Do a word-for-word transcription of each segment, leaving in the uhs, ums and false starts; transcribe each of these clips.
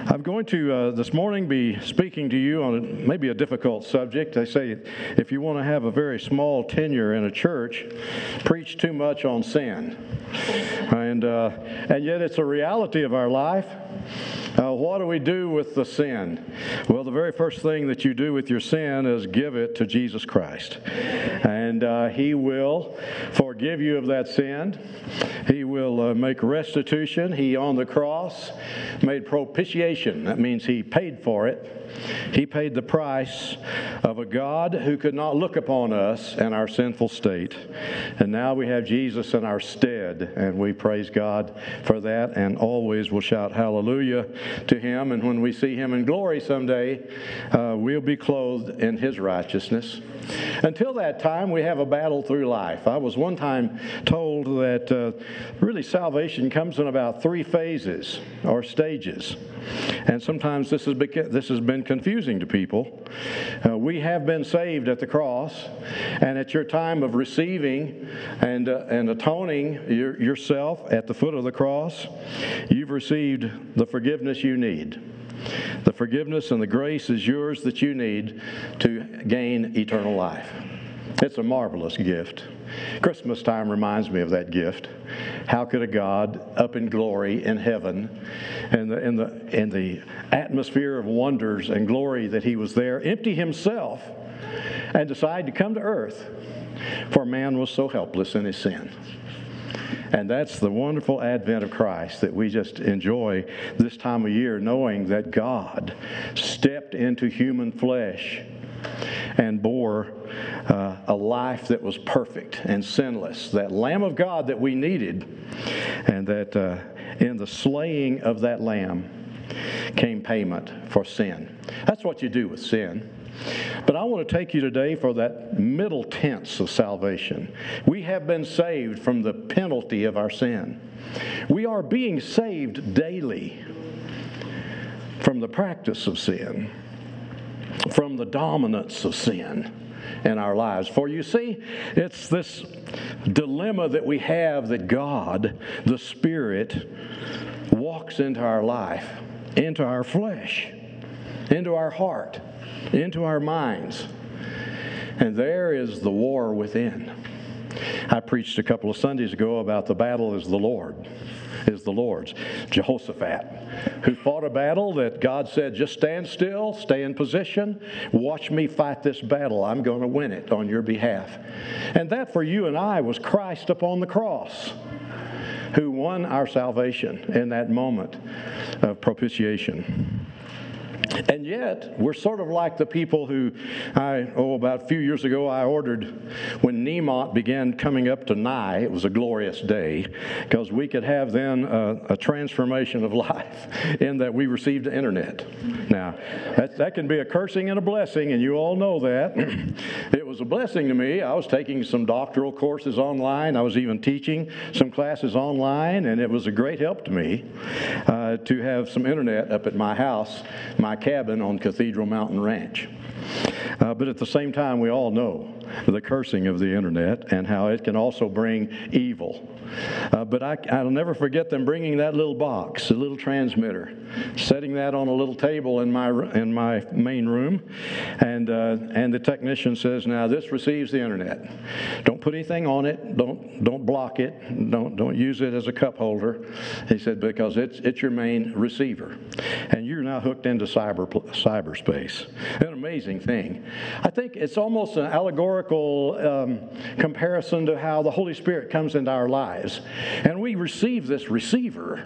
I'm going to uh, this morning be speaking to you on a, maybe a difficult subject. They say if you want to have a very small tenure in a church, preach too much on sin. And uh, and yet it's a reality of our life. Uh, what do we do with the sin? Well, the very first thing that you do with your sin is give it to Jesus Christ. And uh, He will forgive you of that sin. He will uh, make restitution. He, on the cross, made propitiation. That means He paid for it. He paid the price of a God who could not look upon us in our sinful state. And now we have Jesus in our stead, and we praise God for that, and always will shout hallelujah to Him. And when we see Him in glory someday, uh, we'll be clothed in His righteousness. Until that time, we have a battle through life. I was one time told that uh, really salvation comes in about three phases or stages. And sometimes this has, beca- this has been confusing to people. Uh, we have been saved at the cross, and at your time of receiving and uh, and atoning your, yourself at the foot of the cross, you've received the forgiveness you need. The forgiveness and the grace is yours that you need to gain eternal life. It's a marvelous gift. Christmas time reminds me of that gift. How could a God up in glory in heaven, and the, in the, in the atmosphere of wonders and glory that He was there, empty Himself and decide to come to earth? For man was so helpless in his sin. And that's the wonderful advent of Christ that we just enjoy this time of year, knowing that God stepped into human flesh and bore uh, a life that was perfect and sinless, that Lamb of God that we needed, and that uh, in the slaying of that Lamb came payment for sin. That's what you do with sin. But I want to take you today for that middle tense of salvation. We have been saved from the penalty of our sin. We are being saved daily from the practice of sin, from the dominance of sin in our lives. For you see, it's this dilemma that we have that God, the Spirit, walks into our life, into our flesh, into our heart, into our minds. And there is the war within. I preached a couple of Sundays ago about the battle is the Lord, is the Lord's. Jehoshaphat, who fought a battle that God said, just stand still, stay in position, watch me fight this battle. I'm going to win it on your behalf. And that for you and I was Christ upon the cross, who won our salvation in that moment of propitiation. And yet, we're sort of like the people who, I oh, about a few years ago, I ordered, when Nemat began coming up to nigh, it was a glorious day, because we could have then a, a transformation of life in that we received the internet. Now, that, that can be a cursing and a blessing, and you all know that. It was a blessing to me. I was taking some doctoral courses online. I was even teaching some classes online, and it was a great help to me uh, to have some internet up at my house, my cabin on Cathedral Mountain Ranch. Uh, but at the same time, we all know the cursing of the internet and how it can also bring evil. Uh, but I, I'll never forget them bringing that little box, a little transmitter, setting that on a little table in my in my main room, and uh, and the technician says, "Now this receives the internet. Don't put anything on it. Don't don't block it. Don't don't use it as a cup holder." He said, "Because it's it's your main receiver, and you're now hooked into cyber cyberspace." An amazing thing. I think it's almost an allegorical um, comparison to how the Holy Spirit comes into our lives. And we receive this receiver,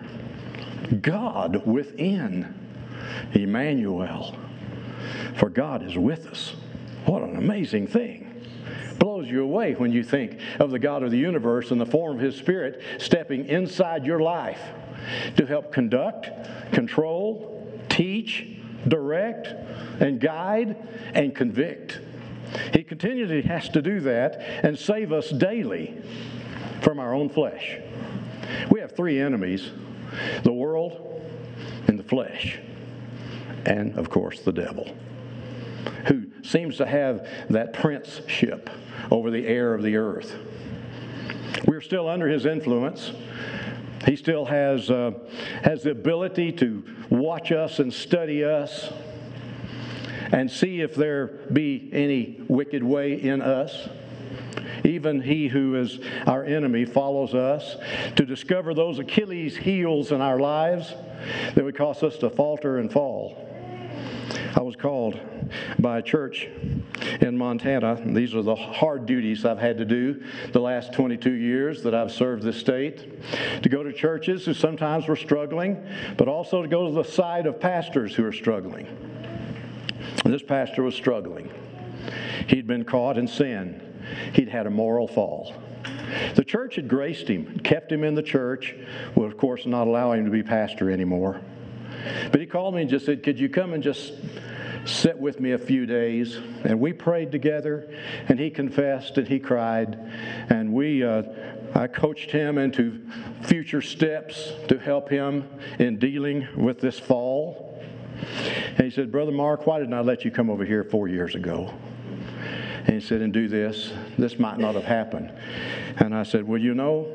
God within, Emmanuel. For God is with us. What an amazing thing. Blows you away when you think of the God of the universe in the form of His Spirit stepping inside your life to help conduct, control, teach, direct, and guide, and convict. He continually has to do that and save us daily from our own flesh. We have three enemies: the world and the flesh, and, of course, the devil, who seems to have that princeship over the air of the earth. We're still under his influence, He still has, uh, has the ability to watch us and study us and see if there be any wicked way in us. Even he who is our enemy follows us to discover those Achilles heels in our lives that would cause us to falter and fall. I was called by a church in Montana. These are the hard duties I've had to do the last twenty-two years that I've served this state. To go to churches who sometimes were struggling, but also to go to the side of pastors who are struggling. And this pastor was struggling. He'd been caught in sin. He'd had a moral fall. The church had graced him, kept him in the church, would of course not allow him to be pastor anymore. But he called me and just said, could you come and just sit with me a few days? And we prayed together, and he confessed and he cried. And we, uh, I coached him into future steps to help him in dealing with this fall. And he said, Brother Mark, why didn't I let you come over here four years ago? And he said, and do this. This might not have happened. And I said, well, you know,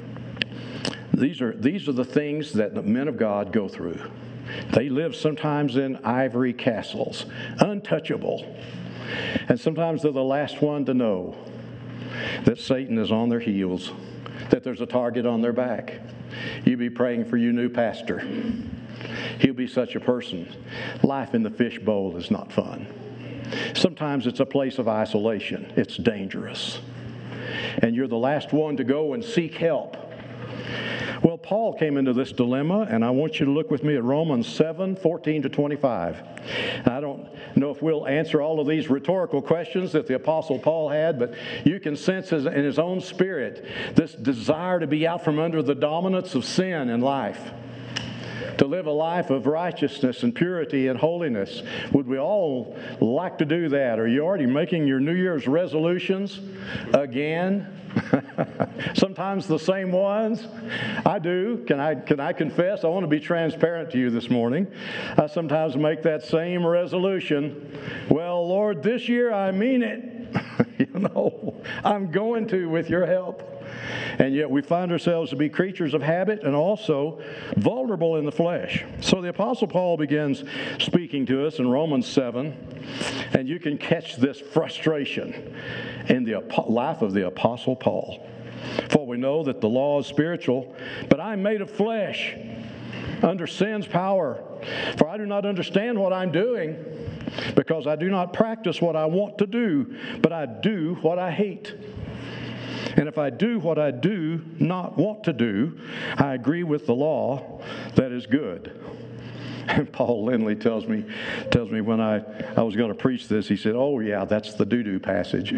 these are these are the things that the men of God go through. They live sometimes in ivory castles, untouchable. And sometimes they're the last one to know that Satan is on their heels, that there's a target on their back. You be praying for your new pastor. He'll be such a person. Life in the fishbowl is not fun. Sometimes it's a place of isolation. It's dangerous. And you're the last one to go and seek help. Well, Paul came into this dilemma, and I want you to look with me at Romans seven, fourteen to twenty-five. I don't know if we'll answer all of these rhetorical questions that the Apostle Paul had, but you can sense in his own spirit this desire to be out from under the dominance of sin in life, to live a life of righteousness and purity and holiness. Would we all like to do that? Are you already making your New Year's resolutions again? Sometimes the same ones. I do. Can I can I confess? I want to be transparent to you this morning. I sometimes make that same resolution. Well, Lord, this year I mean it. You know, I'm going to with your help. And yet we find ourselves to be creatures of habit and also vulnerable in the flesh. So the Apostle Paul begins speaking to us in Romans seven, and you can catch this frustration in the life of the Apostle Paul. For we know that the law is spiritual, but I'm made of flesh, under sin's power. For I do not understand what I'm doing, because I do not practice what I want to do, but I do what I hate. And if I do what I do not want to do, I agree with the law that is good. And Paul Lindley tells me, tells me when I, I was going to preach this, he said, oh yeah, that's the doo-doo passage.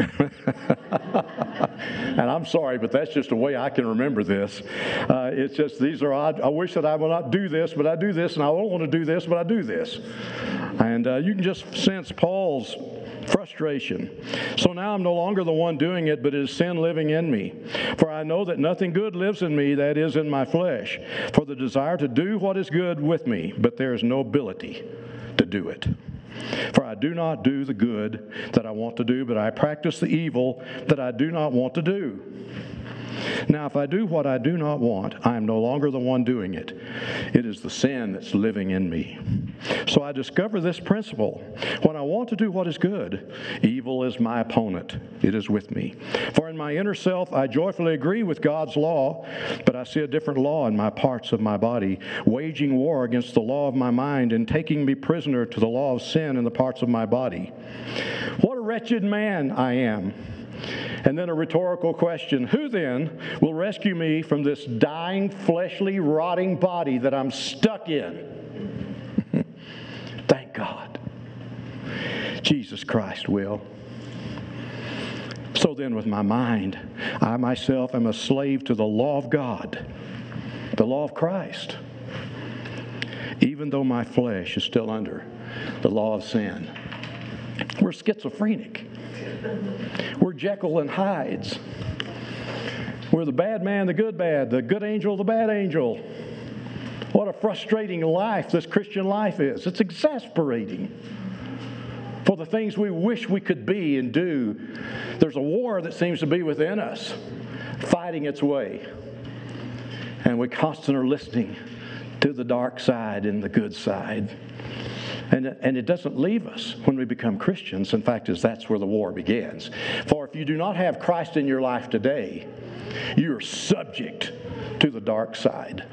And I'm sorry, but that's just the way I can remember this. Uh, it's just, these are odd. I wish that I would not do this, but I do this, and I don't want to do this, but I do this. And uh, you can just sense Paul's frustration. So now I'm no longer the one doing it, but it is sin living in me. For I know that nothing good lives in me, that is, in my flesh. For the desire to do what is good with me, but there is no ability to do it. For I do not do the good that I want to do, but I practice the evil that I do not want to do. Now, if I do what I do not want, I am no longer the one doing it. It is the sin that's living in me. So I discover this principle. When I want to do what is good, evil is my opponent. It is with me. For in my inner self, I joyfully agree with God's law, but I see a different law in my parts of my body, waging war against the law of my mind and taking me prisoner to the law of sin in the parts of my body. What a wretched man I am. And then a rhetorical question, who then will rescue me from this dying, fleshly, rotting body that I'm stuck in? Thank God. Jesus Christ will. So then with my mind, I myself am a slave to the law of God, the law of Christ, even though my flesh is still under the law of sin. We're schizophrenic. We're Jekyll and Hydes. We're the bad man, the good bad, the good angel, the bad angel. What a frustrating life this Christian life is. It's exasperating. For the things we wish we could be and do, there's a war that seems to be within us, fighting its way. And we constantly are listening to the dark side and the good side. And, and it doesn't leave us when we become Christians. In fact, is that's where the war begins. For if you do not have Christ in your life today, you are subject to the dark side.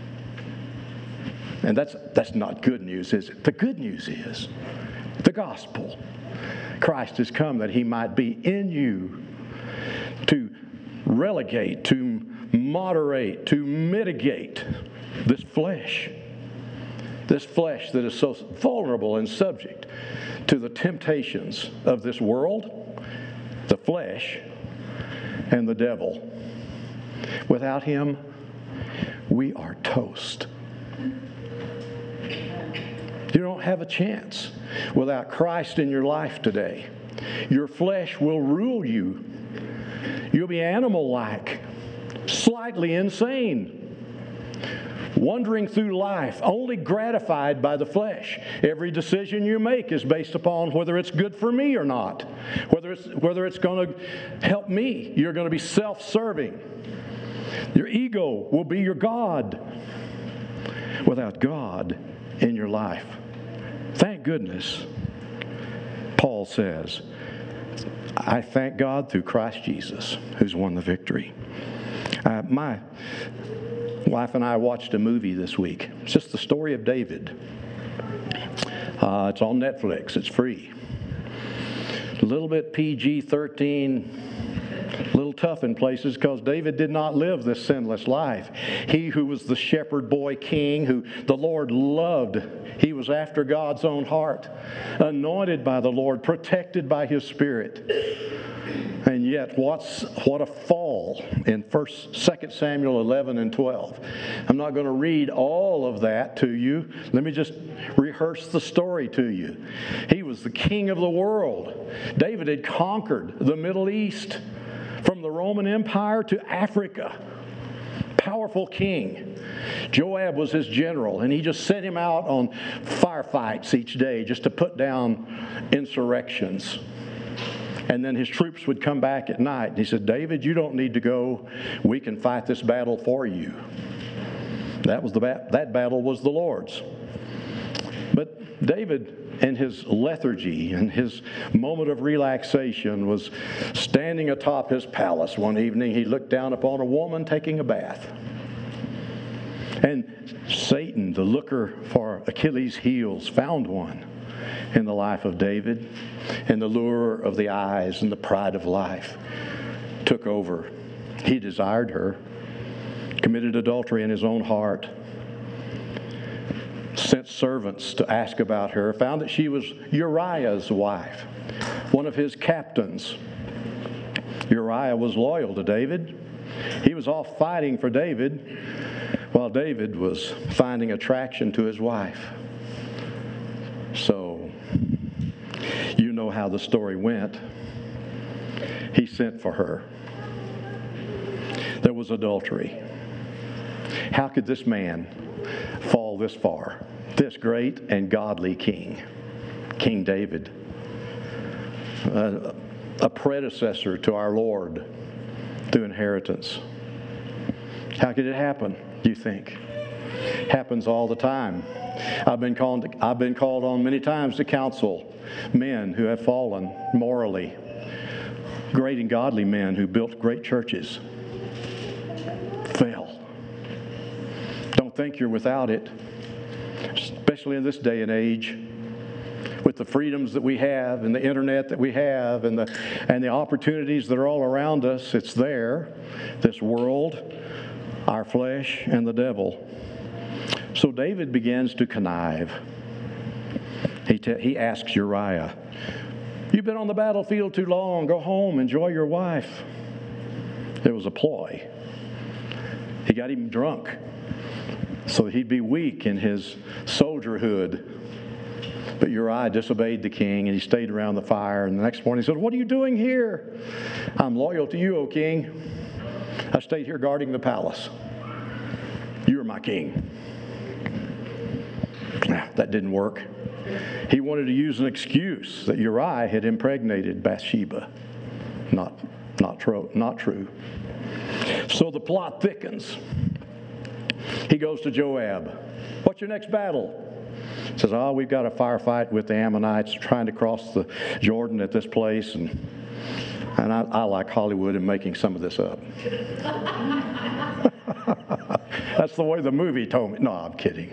And that's that's not good news, is it? The good news is the gospel. Christ has come that he might be in you to relegate, to moderate, to mitigate this flesh. This flesh that is so vulnerable and subject to the temptations of this world, the flesh, and the devil. Without him, we are toast. You don't have a chance without Christ in your life today. Your flesh will rule you. You'll be animal-like, slightly insane, wandering through life, only gratified by the flesh. Every decision you make is based upon whether it's good for me or not, whether it's whether it's going to help me. You're going to be self-serving. Your ego will be your God. Without God in your life, thank goodness, Paul says, I thank God through Christ Jesus, who's won the victory. Uh, my wife and I watched a movie this week. It's just the story of David. Uh, it's on Netflix. It's free. A little bit P G thirteen, a little tough in places because David did not live this sinless life. He who was the shepherd boy king, who the Lord loved, he was after God's own heart, anointed by the Lord, protected by his Spirit. And yet, what's what a fall in First, Second Samuel eleven and twelve. I'm not going to read all of that to you. Let me just rehearse the story to you. He was the king of the world. David had conquered the Middle East, from the Roman Empire to Africa. Powerful king. Joab was his general, and he just sent him out on firefights each day just to put down insurrections. And then his troops would come back at night. And he said, David, you don't need to go. We can fight this battle for you. That was the ba- that battle was the Lord's. But David, in his lethargy and his moment of relaxation, was standing atop his palace one evening. He looked down upon a woman taking a bath. And Satan, the looker for Achilles' heels, found one in the life of David, and the lure of the eyes and the pride of life took over. He desired her, committed adultery in his own heart, sent servants to ask about her, found that she was Uriah's wife, one of his captains. Uriah was loyal to David. He was off fighting for David, while David was finding attraction to his wife. So, you know how the story went. He sent for her. There was adultery. How could this man fall this far? This great and godly king, King David, uh, a predecessor to our Lord through inheritance. How could it happen, you think? Happens all the time. I've been called, I've been called on many times to counsel men who have fallen morally, great and godly men who built great churches. Fell. Don't think you're without it, especially in this day and age, with the freedoms that we have and the internet that we have and the and the opportunities that are all around us. It's there, this world, our flesh, and the devil. So David begins to connive. He te- he asks Uriah, "You've been on the battlefield too long. Go home, enjoy your wife." It was a ploy. He got him drunk so that he'd be weak in his soldierhood. But Uriah disobeyed the king, and he stayed around the fire. And the next morning he said, "What are you doing here?" "I'm loyal to you, O king. I stayed here guarding the palace. You're my king." That didn't work. He wanted to use an excuse that Uriah had impregnated Bathsheba. Not, not true. Not true. So the plot thickens. He goes to Joab. What's your next battle? He says, oh, we've got a firefight with the Ammonites trying to cross the Jordan at this place. And, and I, I like Hollywood and making some of this up. That's the way the movie told me. No, I'm kidding.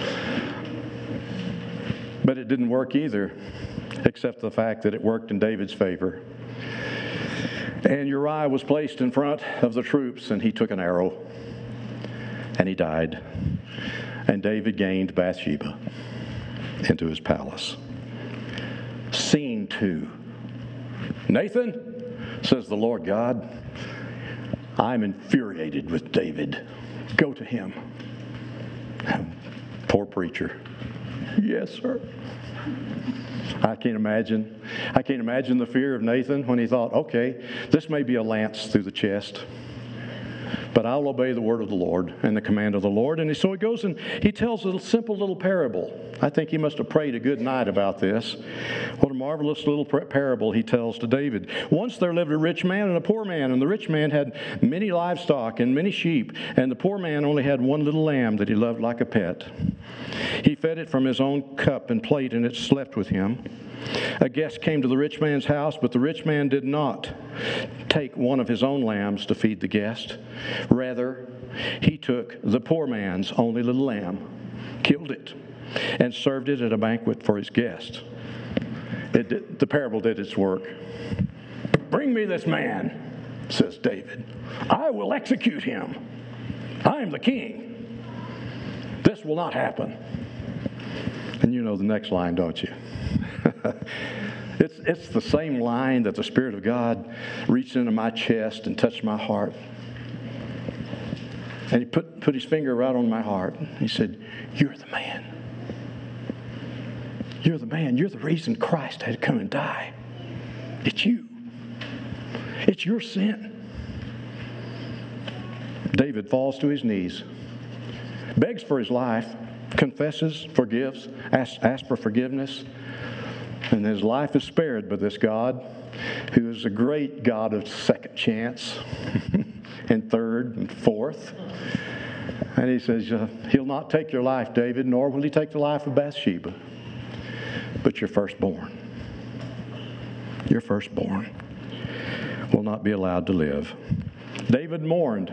But it didn't work either, except the fact that it worked in David's favor. And Uriah was placed in front of the troops, and he took an arrow, and he died. And David gained Bathsheba into his palace. Scene two. Nathan, says the Lord God, I'm infuriated with David. Go to him. Poor preacher. Yes, sir. I can't imagine. I can't imagine the fear of Nathan when he thought, okay, this may be a lance through the chest, but I'll obey the word of the Lord and the command of the Lord. And so he goes and he tells a simple little parable. I think he must have prayed a good night about this. What a marvelous little parable he tells to David. Once there lived a rich man and a poor man, and the rich man had many livestock and many sheep, and the poor man only had one little lamb that he loved like a pet. He fed it from his own cup and plate, and it slept with him. A guest came to the rich man's house, but the rich man did not take one of his own lambs to feed the guest. Rather, he took the poor man's only little lamb, killed it, and served it at a banquet for his guest. It did, the parable did its work. Bring me this man, says David. I will execute him. I am the king. This will not happen. And you know the next line, don't you? it's, it's the same line that the Spirit of God reached into my chest and touched my heart. And he put, put his finger right on my heart. He said, you're the man. You're the man. You're the reason Christ had to come and die. It's you. It's your sin. David falls to his knees, begs for his life, confesses, forgives, asks, asks for forgiveness, and his life is spared by this God, who is a great God of second chance and third and fourth. And he says, uh, he'll not take your life, David, nor will he take the life of Bathsheba, but your firstborn, your firstborn will not be allowed to live. David mourned.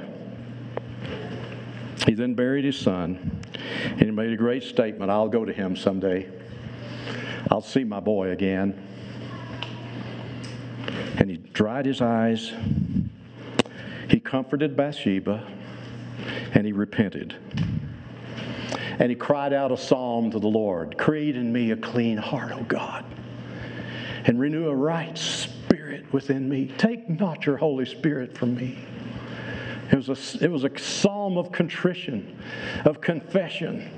He then buried his son, and he made a great statement, I'll go to him someday. I'll see my boy again. And he dried his eyes. He comforted Bathsheba, and he repented. And he cried out a psalm to the Lord, create in me a clean heart, O God, and renew a right spirit within me. Take not your Holy Spirit from me. It was a, it was a psalm of contrition, of confession,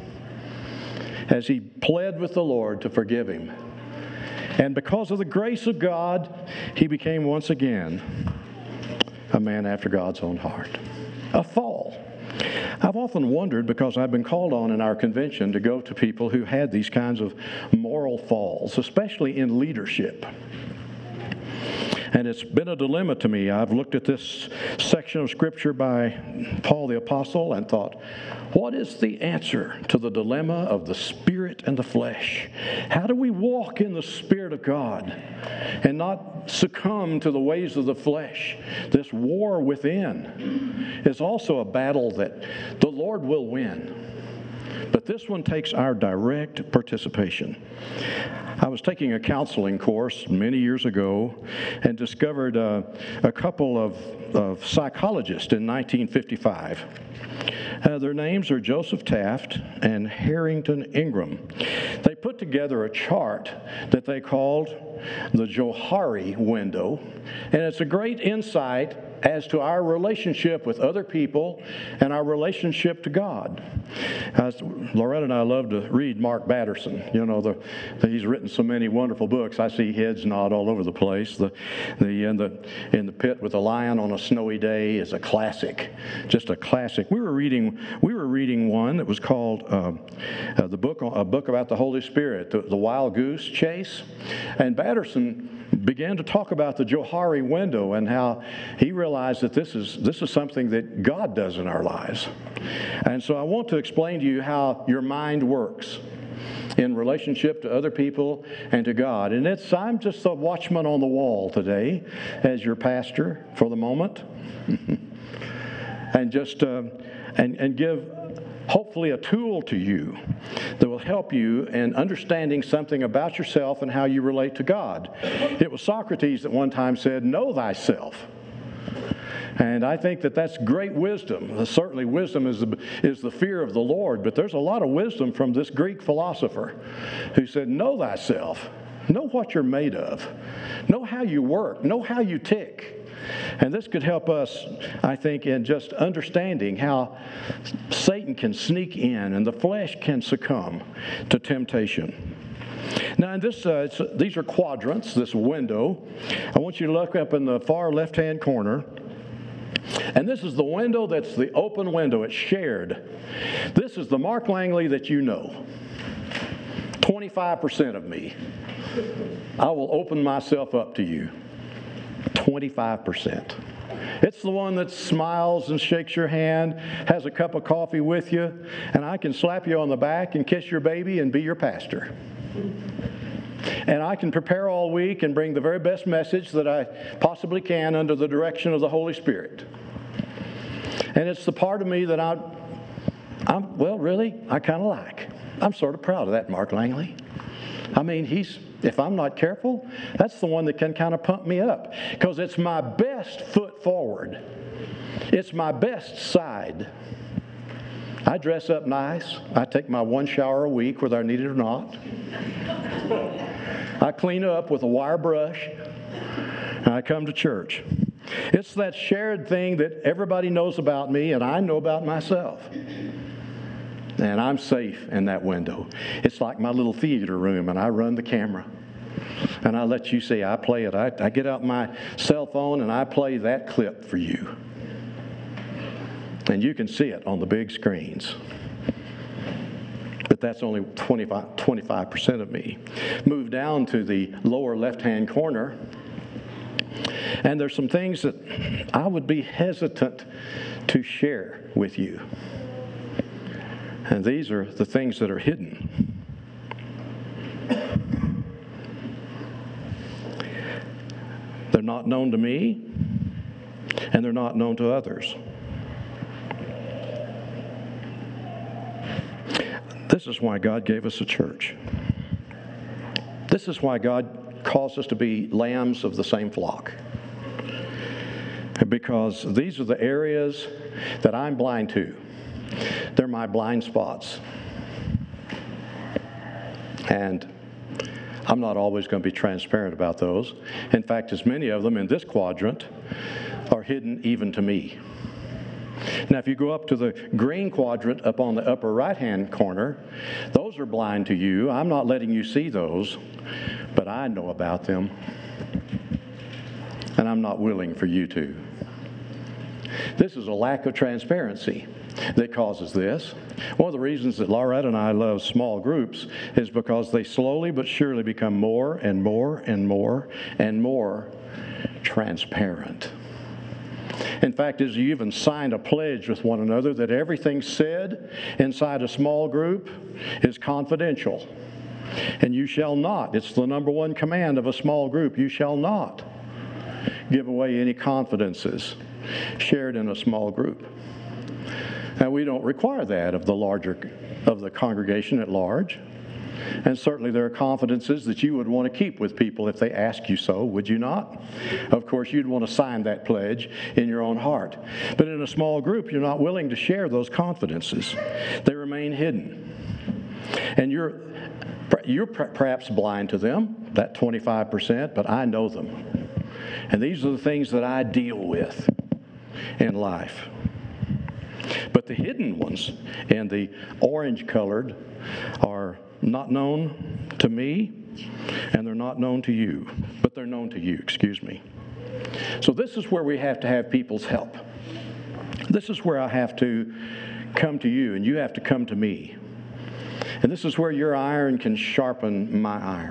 as he pled with the Lord to forgive him. And because of the grace of God, he became once again a man after God's own heart. A fall. I've often wondered, because I've been called on in our convention to go to people who had these kinds of moral falls, especially in leadership. And it's been a dilemma to me. I've looked at this section of Scripture by Paul the Apostle and thought, what is the answer to the dilemma of the spirit and the flesh? How do we walk in the Spirit of God and not succumb to the ways of the flesh? This war within is also a battle that the Lord will win. But this one takes our direct participation. I was taking a counseling course many years ago and discovered uh, a couple of, of psychologists in nineteen fifty-five. Uh, their names are Joseph Taft and Harrington Ingram. They put together a chart that they called the Johari window, and it's a great insight as to our relationship with other people and our relationship to God. Uh, Loretta and I love to read Mark Batterson. You know, the, the, he's written so many wonderful books. I see heads nod all over the place. The, the, in, the, in the Pit with the Lion on a Snowy Day is a classic, just a classic. We were reading, we were reading one that was called uh, uh, the book, a book about the Holy Spirit, the, the Wild Goose Chase. And Batterson began to talk about the Johari window and how he realized that this is this is something that God does in our lives. And so I want to explain to you how your mind works in relationship to other people and to God. And it's I'm just a watchman on the wall today as your pastor for the moment. and just uh, and and give hopefully a tool to you that will help you in understanding something about yourself and how you relate to God. It was Socrates that one time said, "Know thyself." And I think that that's great wisdom. Certainly wisdom is the, is the fear of the Lord, but there's a lot of wisdom from this Greek philosopher who said, know thyself. Know what you're made of. Know how you work. Know how you tick. And this could help us, I think, in just understanding how Satan can sneak in and the flesh can succumb to temptation. Now, in this, uh, it's, these are quadrants, this window. I want you to look up in the far left-hand corner. And this is the window that's the open window. It's shared. This is the Mark Langley that you know. twenty-five percent of me. I will open myself up to you. twenty-five percent. It's the one that smiles and shakes your hand, has a cup of coffee with you, and I can slap you on the back and kiss your baby and be your pastor. And I can prepare all week and bring the very best message that I possibly can under the direction of the Holy Spirit. And it's the part of me that I, I'm, well, really, I kind of like. I'm sort of proud of that Mark Langley. I mean, he's, if I'm not careful, that's the one that can kind of pump me up. Because it's my best foot forward. It's my best side. I dress up nice. I take my one shower a week, whether I need it or not. I clean up with a wire brush, and I come to church. It's that shared thing that everybody knows about me, and I know about myself. And I'm safe in that window. It's like my little theater room, and I run the camera. And I let you see, I play it. I, I get out my cell phone, and I play that clip for you. And you can see it on the big screens. But that's only twenty-five, twenty-five percent of me. Move down to the lower left-hand corner. And there's some things that I would be hesitant to share with you. And these are the things that are hidden. They're not known to me, and they're not known to others. This is why God gave us a church. This is why God calls us to be lambs of the same flock. Because these are the areas that I'm blind to. They're my blind spots. And I'm not always going to be transparent about those. In fact, as many of them in this quadrant are hidden even to me. Now, if you go up to the green quadrant up on the upper right-hand corner, those are blind to you. I'm not letting you see those, but I know about them. And I'm not willing for you to. This is a lack of transparency that causes this. One of the reasons that Laurette and I love small groups is because they slowly but surely become more and more and more and more transparent. In fact, as you even signed a pledge with one another that everything said inside a small group is confidential. And you shall not, it's the number one command of a small group, you shall not give away any confidences shared in a small group. Now, we don't require that of the larger, of the congregation at large. And certainly there are confidences that you would want to keep with people if they ask you so, would you not? Of course, you'd want to sign that pledge in your own heart. But in a small group, you're not willing to share those confidences. They remain hidden. And you're, you're perhaps blind to them, that twenty-five percent, but I know them. And these are the things that I deal with in life. But the hidden ones, and the orange-colored, are not known to me, and they're not known to you. But they're known to you, excuse me. So this is where we have to have people's help. This is where I have to come to you, and you have to come to me. And this is where your iron can sharpen my iron.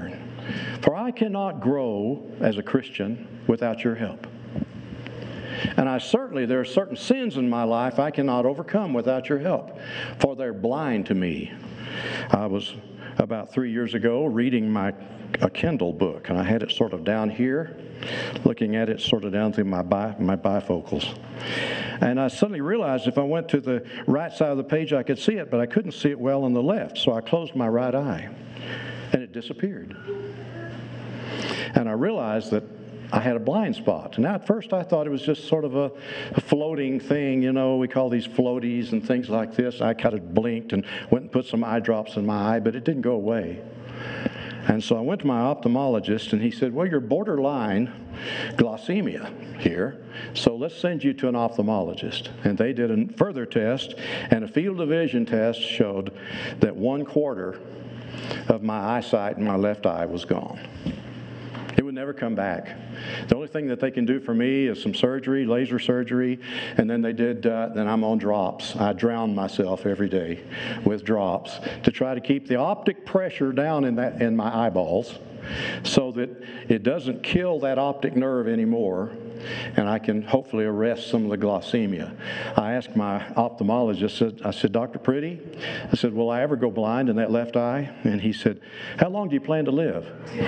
For I cannot grow as a Christian without your help. And I certainly, there are certain sins in my life I cannot overcome without your help, for they're blind to me. I was about three years ago reading my a Kindle book, and I had it sort of down here, looking at it sort of down through my bi, my bifocals. And I suddenly realized if I went to the right side of the page, I could see it, but I couldn't see it well on the left, so I closed my right eye, and it disappeared. And I realized that I had a blind spot. Now, at first, I thought it was just sort of a, a floating thing. You know, we call these floaties and things like this. I kind of blinked and went and put some eye drops in my eye, but it didn't go away. And so I went to my ophthalmologist, and he said, well, you're borderline glycemia here, so let's send you to an ophthalmologist. And they did a further test, and a field of vision test showed that one quarter of my eyesight in my left eye was gone. It would never come back. The only thing that they can do for me is some surgery, laser surgery, and then they did, uh, then I'm on drops. I drown myself every day with drops to try to keep the optic pressure down in that in my eyeballs so that it doesn't kill that optic nerve anymore, and I can hopefully arrest some of the glycemia. I asked my ophthalmologist, I said, Doctor Pretty, I said, will I ever go blind in that left eye? And he said, how long do you plan to live?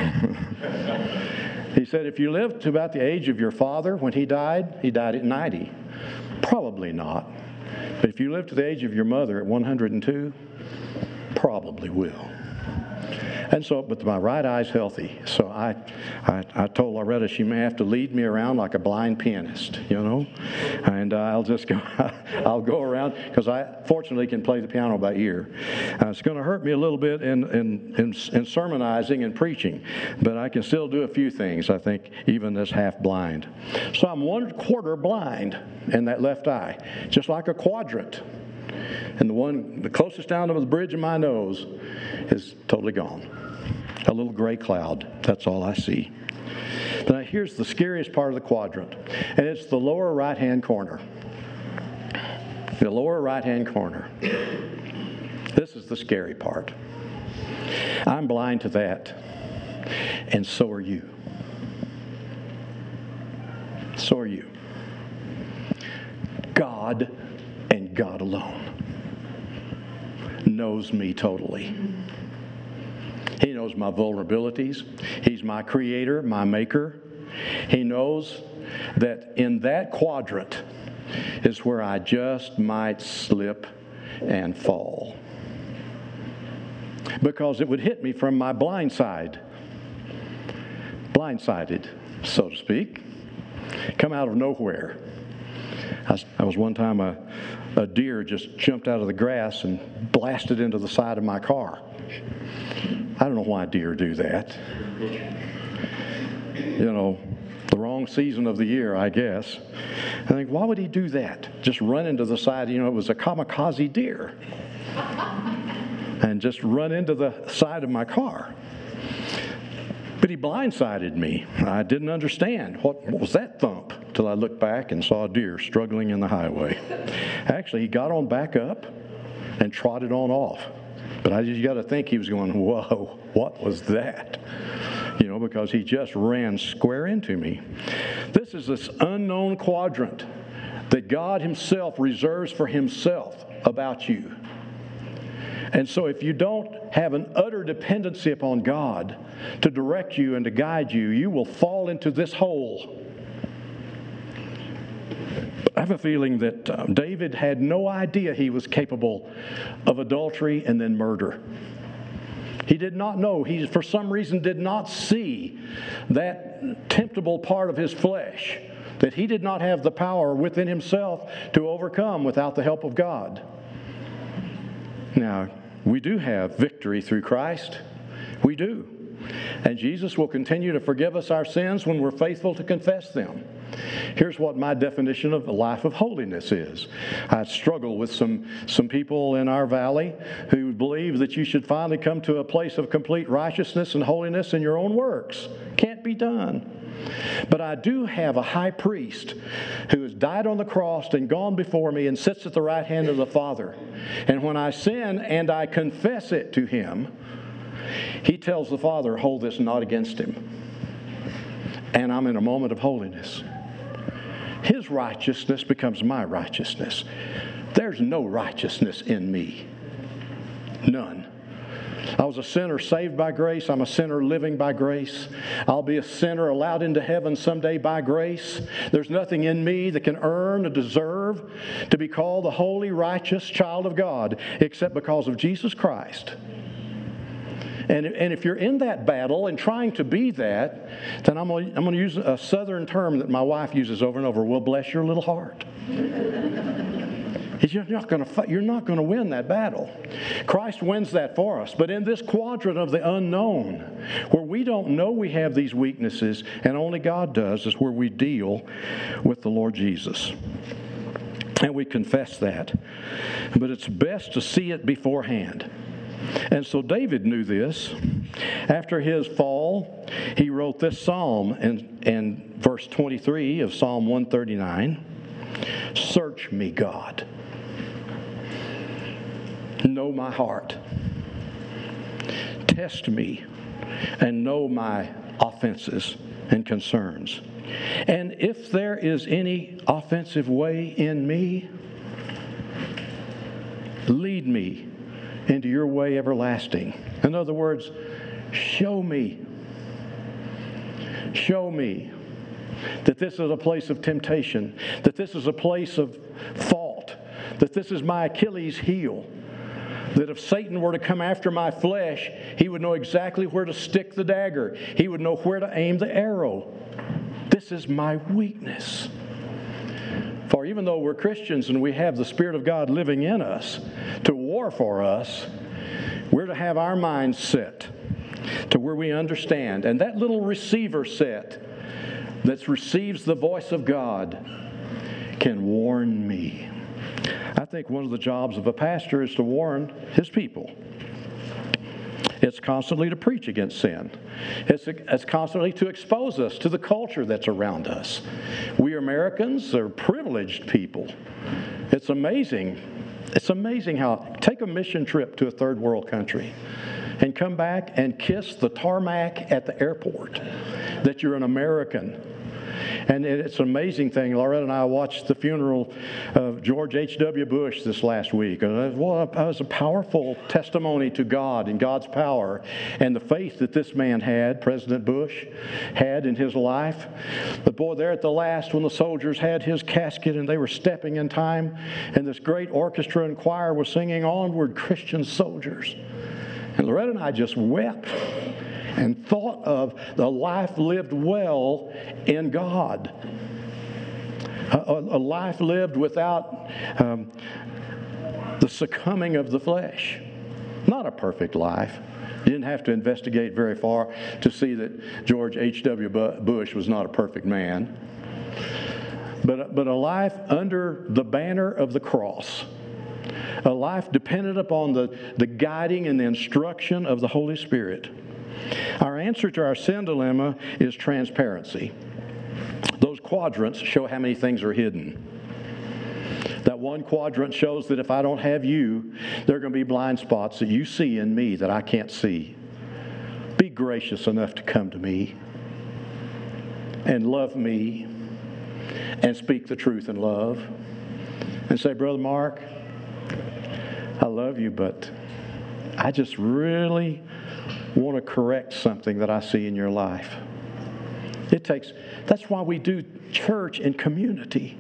He said, if you live to about the age of your father when he died, he died at ninety. Probably not. But if you live to the age of your mother at one hundred two, probably will. And so, but my right eye's healthy. So I, I, I told Loretta she may have to lead me around like a blind pianist, you know, and uh, I'll just go, I'll go around because I fortunately can play the piano by ear. Uh, it's going to hurt me a little bit in, in in in sermonizing and preaching, but I can still do a few things. I think even as half blind. So I'm one quarter blind in that left eye, just like a quadrant. And the one, the closest down to the bridge of my nose is totally gone. A little gray cloud. That's all I see. Now here's the scariest part of the quadrant. And it's the lower right-hand corner. The lower right-hand corner. This is the scary part. I'm blind to that. And so are you. So are you. God and God alone knows me totally. He knows my vulnerabilities. He's my creator, my maker. He knows that in that quadrant is where I just might slip and fall. Because it would hit me from my blind side. Blindsided, so to speak. Come out of nowhere. I was, I was one time a, a deer just jumped out of the grass and blasted into the side of my car. I don't know why deer do that. You know, the wrong season of the year, I guess. I think, why would he do that? Just run into the side, you know, it was a kamikaze deer. And just run into the side of my car. But he blindsided me. I didn't understand. What, what was that thump? Till I looked back and saw a deer struggling in the highway. Actually, he got on back up and trotted on off. But I just got to think he was going, whoa, what was that? You know, because he just ran square into me. This is this unknown quadrant that God himself reserves for himself about you. And so if you don't have an utter dependency upon God to direct you and to guide you, you will fall into this hole. I have a feeling that uh, David had no idea he was capable of adultery and then murder. He did not know. He, for some reason, did not see that temptable part of his flesh that he did not have the power within himself to overcome without the help of God. Now, we do have victory through Christ. We do. And Jesus will continue to forgive us our sins when we're faithful to confess them. Here's what my definition of a life of holiness is. I struggle with some, some people in our valley who believe that you should finally come to a place of complete righteousness and holiness in your own works. Can't be done. But I do have a high priest who has died on the cross and gone before me and sits at the right hand of the Father. And when I sin and I confess it to him, He tells the Father, hold this not against him. And I'm in a moment of holiness. His righteousness becomes my righteousness. There's no righteousness in me. None. I was a sinner saved by grace. I'm a sinner living by grace. I'll be a sinner allowed into heaven someday by grace. There's nothing in me that can earn or deserve to be called the holy, righteous child of God except because of Jesus Christ. And, and if you're in that battle and trying to be that, then I'm going I'm going to use a southern term that my wife uses over and over. Well, bless your little heart. You're not going to you're not going to win that battle. Christ wins that for us. But in this quadrant of the unknown, where we don't know we have these weaknesses, and only God does, is where we deal with the Lord Jesus. And we confess that. But it's best to see it beforehand. And so David knew this. After his fall, he wrote this psalm in, in verse twenty-three of Psalm one thirty-nine. Search me, God. Know my heart. Test me and know my offenses and concerns. And if there is any offensive way in me, lead me into your way everlasting. In other words, show me. Show me that this is a place of temptation, that this is a place of fault, that this is my Achilles heel, that if Satan were to come after my flesh, he would know exactly where to stick the dagger. He would know where to aim the arrow. This is my weakness. For even though we're Christians and we have the Spirit of God living in us to war for us, we're to have our minds set to where we understand. And that little receiver set that receives the voice of God can warn me. I think one of the jobs of a pastor is to warn his people. It's constantly to preach against sin. It's, it's constantly to expose us to the culture that's around us. We Americans are privileged people. It's amazing. It's amazing how, take a mission trip to a third world country and come back and kiss the tarmac at the airport that you're an American. And it's an amazing thing. Loretta and I watched the funeral of George H W Bush this last week. And it was a powerful testimony to God and God's power and the faith that this man had, President Bush, had in his life. But boy, there at the last, when the soldiers had his casket and they were stepping in time, and this great orchestra and choir was singing Onward, Christian Soldiers. And Loretta and I just wept and thought of the life lived well in God. A, a life lived without um, the succumbing of the flesh. Not a perfect life. You didn't have to investigate very far to see that George H W Bush was not a perfect man. But, but a life under the banner of the cross. A life dependent upon the, the guiding and the instruction of the Holy Spirit. Our answer to our sin dilemma is transparency. Those quadrants show how many things are hidden. That one quadrant shows that if I don't have you, there are going to be blind spots that you see in me that I can't see. Be gracious enough to come to me and love me and speak the truth in love and say, Brother Mark, I love you, but I just really want to correct something that I see in your life. It takes, that's why we do church and community.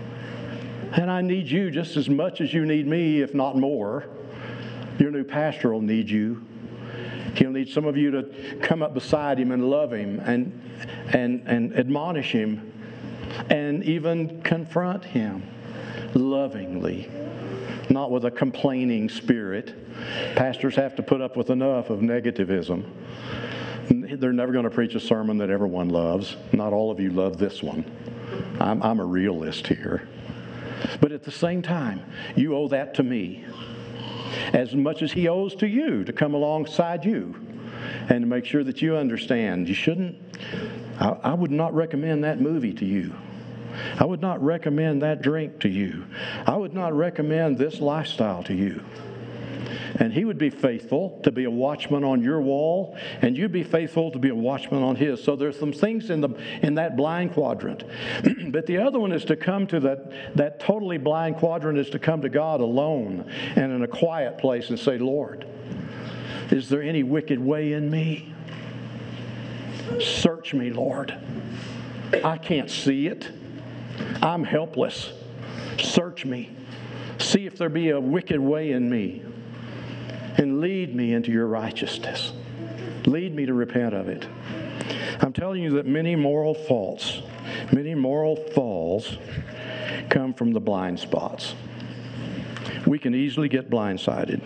And I need you just as much as you need me, if not more. Your new pastor will need you. He'll need some of you to come up beside him and love him and, and, and admonish him and even confront him lovingly. Not with a complaining spirit. Pastors have to put up with enough of negativism. They're never going to preach a sermon that everyone loves. Not all of you love this one. I'm, I'm a realist here. But at the same time, you owe that to me. As much as he owes to you to come alongside you and to make sure that you understand. You shouldn't, I, I would not recommend that movie to you. I would not recommend that drink to you. I would not recommend this lifestyle to you. And he would be faithful to be a watchman on your wall, and you'd be faithful to be a watchman on his. So there's some things in the in that blind quadrant. But the other one is to come to that, that totally blind quadrant is to come to God alone and in a quiet place and say, Lord, is there any wicked way in me? Search me, Lord. I can't see it. I'm helpless. Search me. See if there be a wicked way in me. And lead me into your righteousness. Lead me to repent of it. I'm telling you that many moral faults, many moral falls come from the blind spots. We can easily get blindsided.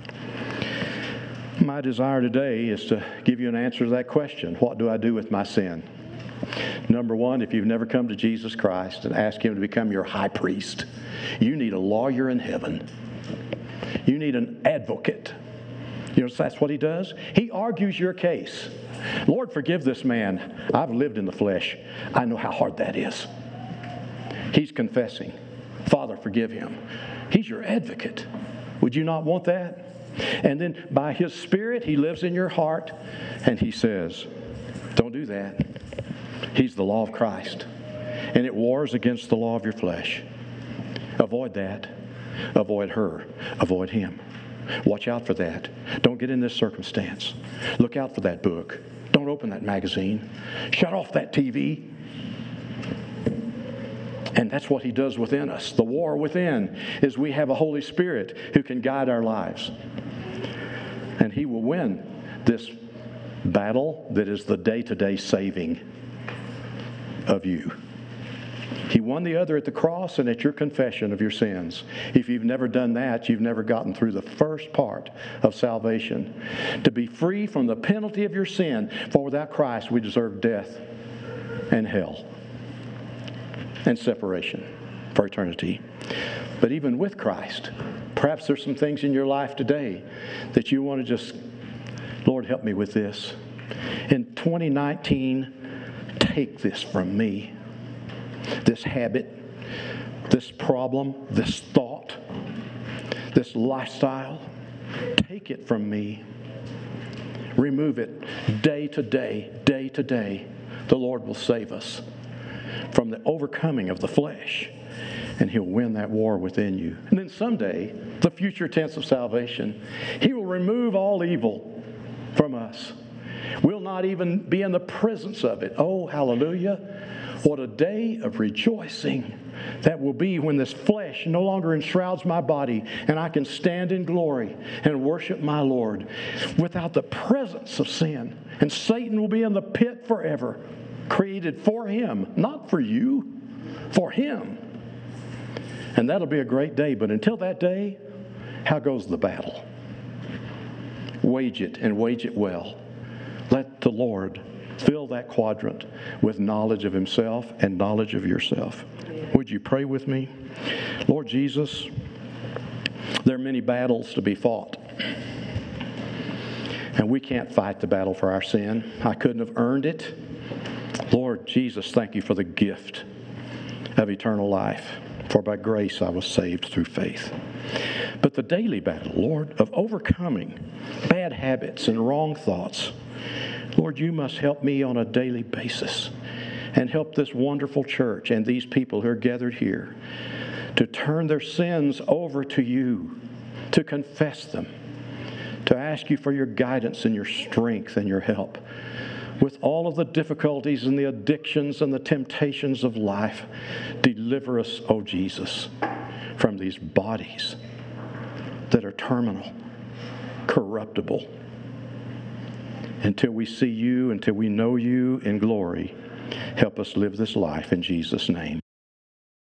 My desire today is to give you an answer to that question. What do I do with my sin? Number one, if you've never come to Jesus Christ and asked Him to become your high priest, you need a lawyer in heaven. You need an advocate. You know, that's what He does. He argues your case. Lord, forgive this man. I've lived in the flesh. I know how hard that is. He's confessing. Father, forgive him. He's your advocate. Would you not want that? And then by His Spirit, He lives in your heart, and He says, don't do that. He's the law of Christ, and it wars against the law of your flesh. Avoid that. Avoid her. Avoid him. Watch out for that. Don't get in this circumstance. Look out for that book. Don't open that magazine. Shut off that T V. And that's what He does within us. The war within is we have a Holy Spirit who can guide our lives. And He will win this battle that is the day-to-day saving of you. He won the other at the cross and at your confession of your sins. If you've never done that, you've never gotten through the first part of salvation. To be free from the penalty of your sin, for without Christ we deserve death and hell and separation for eternity. But even with Christ, perhaps there's some things in your life today that you want to just, Lord, help me with this. In twenty nineteen, take this from me. This habit, this problem, this thought, this lifestyle, take it from me. Remove it day to day, day to day. The Lord will save us from the overcoming of the flesh, and He'll win that war within you. And then someday, the future tense of salvation, He will remove all evil from us. We'll not even be in the presence of it. Oh, hallelujah. What a day of rejoicing that will be when this flesh no longer enshrouds my body and I can stand in glory and worship my Lord without the presence of sin. And Satan will be in the pit forever, created for him, not for you, for him. And that'll be a great day. But until that day, how goes the battle? Wage it, and wage it well. Let the Lord fill that quadrant with knowledge of Himself and knowledge of yourself. Would you pray with me? Lord Jesus, there are many battles to be fought. And we can't fight the battle for our sin. I couldn't have earned it. Lord Jesus, thank You for the gift of eternal life. For by grace I was saved through faith. But the daily battle, Lord, of overcoming bad habits and wrong thoughts, Lord, You must help me on a daily basis and help this wonderful church and these people who are gathered here to turn their sins over to You, to confess them, to ask You for Your guidance and Your strength and Your help. With all of the difficulties and the addictions and the temptations of life, deliver us, O Jesus, from these bodies that are terminal, corruptible. Until we see You, until we know You in glory, help us live this life in Jesus' name.